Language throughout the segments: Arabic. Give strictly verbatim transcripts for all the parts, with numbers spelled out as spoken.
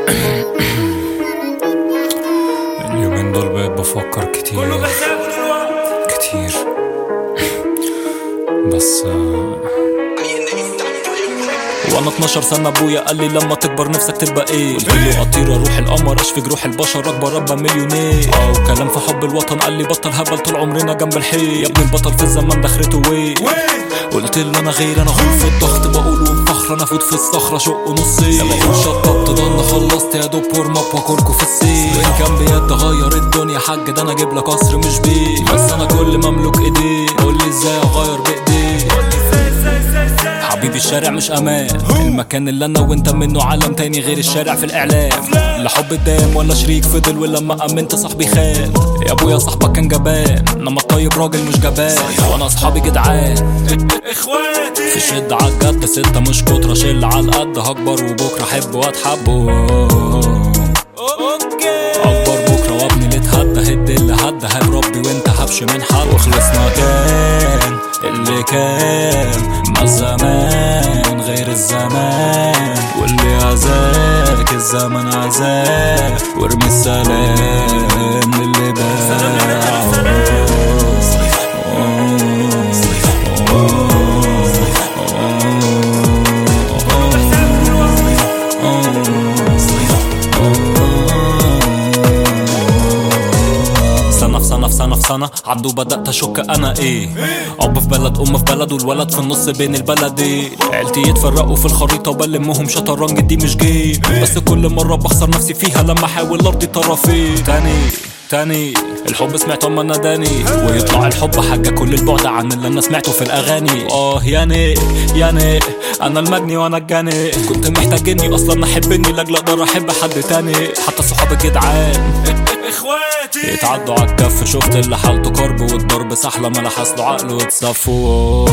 اليومين دول بقيت بفكر كتير كتير بس وانا اتناشر سنة ابويا قال لي لما تكبر نفسك تبقى ايه؟ قلت له اطير اروح القمر اشفي جروح البشر اكبر ابقى مليونير. اه وكلام في حب الوطن قال لي بطل هبل طول عمرنا جنب الحيط يا ابني البطل في الزمان دخرته وين؟ قلت له انا غير انا غول في الضغط بقوله بفخر انا فوت في الصخرة شق نصي بقول شطبت ضن خلصت يا دوب ورم اب واكلكوا في السيل وان كان بيد غير الدنيا حاج ده انا اجيب لك قصر مش بيت بس انا كل مملوك ايديه قول لي ازاي اغير بايديه حبيبي الشارع مش امان المكان اللي انا وانت منه عالم تاني غير الشارع في الاعلام لا حب الدام ولا شريك فضل ولما امنت صاحبي خان يا ابويا صاحبك كان جبان انما الطيب راجل مش جبان وانا اصحابي جدعان اخواتي في شد عالجد ستة مش كترة شل عالقد هكبر وبكرة احب واتحب اكبر بكرة وابني اللي اتهدى هد اللي هدى هب ربي وانت هبش من حد وخلصنا كان اللي كان ما الزمان غير الزمان واللي عزاك الزمن عزاك وارمي السلام للي باع سنة في سنة في سنة عدو بدأت أشك أنا إيه أب في بلد أم في بلد والولد في النص بين البلدين عيلتي يتفرقوا في الخريطة وبلمهم شطرنج دي مش جيم بس كل مرة بخسر نفسي فيها لما أحاول أرضي طرفين تاني تاني الحب سمعته اما ناداني ويطلع الحب حاجة كل البعد عن اللي انا سمعته في الاغاني اه يعني يعني انا المجني وانا الجاني كنت محتاجني اصلا احبني لاجل اقدر احب حد تاني حتى صحابي جدعان اخواتي يتعدوا عالكف شفت اللي حالته كرب والضرب سحلة ما لحسله عقله وتصفوا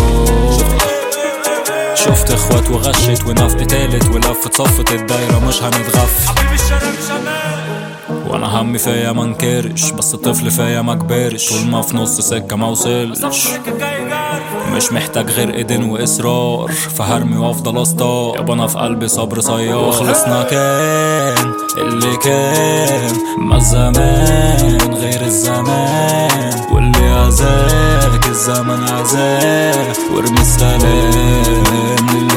شفت اخوات وغشت ونفق تالت ولفت صفت الدايرة مش هنتغف حبيبي الشارع مش امان وانا همي فيا منكرش بس الطفل فيا مكبرش طول ما في نص سكة موصلش مش محتاج غير ايدين واصرار فهرمي وافضل اسطار يابا انا في قلبي صبر صيار وخلصنا كان اللي كان ما الزمان غير الزمان واللي عزاك الزمن عزاك وارمي السلام